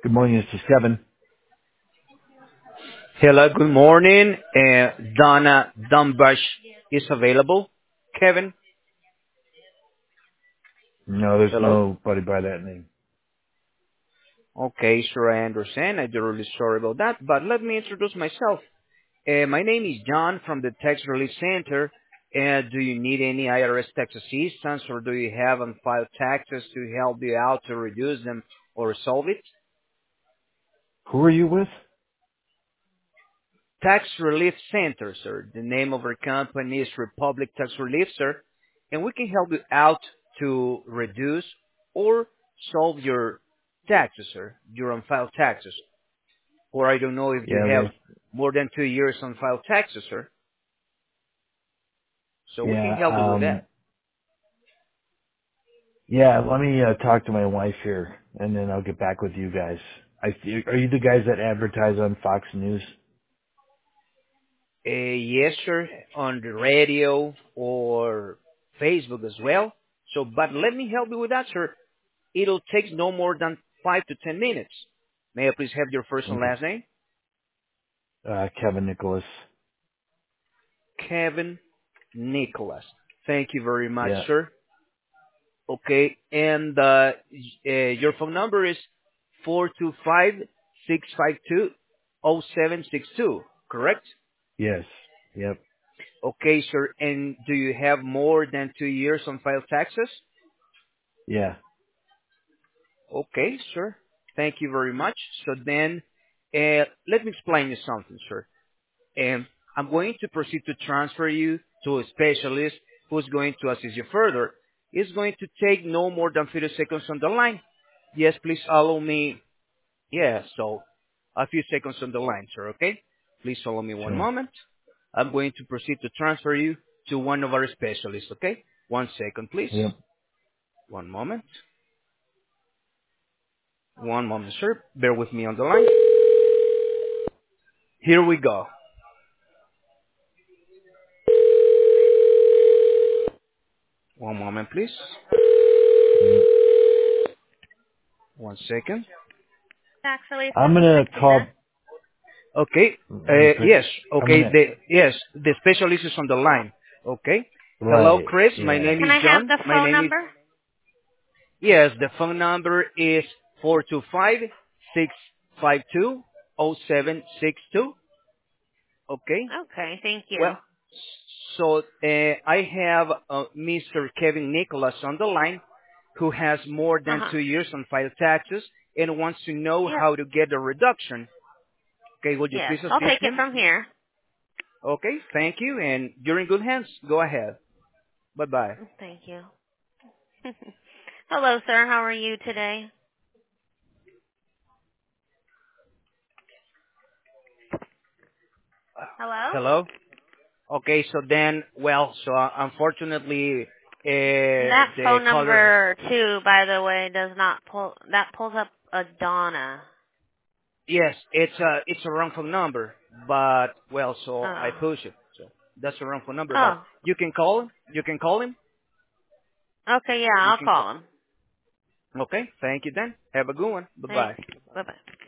Good morning, this is Kevin. Hello, good morning. Donna Dumbush is available. Kevin, No, there's hello. nobody by that name. Okay, sure, I understand. I'm really sorry about that, but let me introduce myself. My name is John from the Tax Relief Center. Do you need any IRS tax assistance, or do you have unfiled taxes to help you out to reduce them or solve it? Who are you with? Tax Relief Center, sir. The name of our company is Republic Tax Relief, sir, and we can help you out to reduce or solve your taxes, sir, your unfiled taxes. Or I don't know if you Yeah, have more than 2 years unfiled taxes, sir. So we can yeah, help you with that. yeah. Let me talk to my wife here, and then I'll get back with you guys. Are you the guys that advertise on Fox News? Yes, sir, on the radio or Facebook as well. So, but let me help you with that, sir. It'll take no more than 5 to 10 minutes. May I please have your first and Okay. last name? Kevin Nicholas. Kevin Nicholas. Thank you very much, Yeah. sir. Okay, and your phone number is 425-652-0762, correct? Yes. Yep. Okay, sir, and do you have more than 2 years on file taxes? Yeah. Okay, sir. Thank you very much. So then, let me explain you something, sir. And I'm going to proceed to transfer you to a specialist who's going to assist you further. It's going to take no more than 30 seconds on the line. Yes, please allow me. Yeah, so a few seconds on the line, sir, okay? Please allow me one Sure. moment. I'm going to proceed to transfer you to one of our specialists, okay? 1 second, please. Yep. One moment. One moment, sir. Bear with me on the line. Here we go. One moment, please. Yep. 1 second. Actually, this I'm is gonna Christina. call. Okay. Chris, Yes. I'm Okay. gonna. The specialist is on the line. Okay. Hello, Right. Chris. My Yeah. name Can is I have John. the My phone name is number? yes. The phone number is 425-652-0762. Okay. Okay, thank you. Well, so I have Mr. Kevin Nicholas on the line, who has more than Uh-huh. 2 years on file taxes and wants to know Yep. how to get a reduction. Okay. Would you Yes, please I'll assist take it him? from here. Okay, thank you, and you're in good hands. Go ahead. Bye-bye. Thank you. Hello, sir. How are you today? Hello? Hello? Okay, so then, well, so unfortunately, That the phone caller, number, too, by the way, does not pull, that pulls up a Donna. yes, it's a wrong phone number, but, well, so I Oh. push it. So that's a wrong phone number, but Oh. you can call him. You can call him. Okay, yeah, You I'll can call. call him. Okay, thank you then. Have a good one. Thank Bye-bye. you. Bye-bye.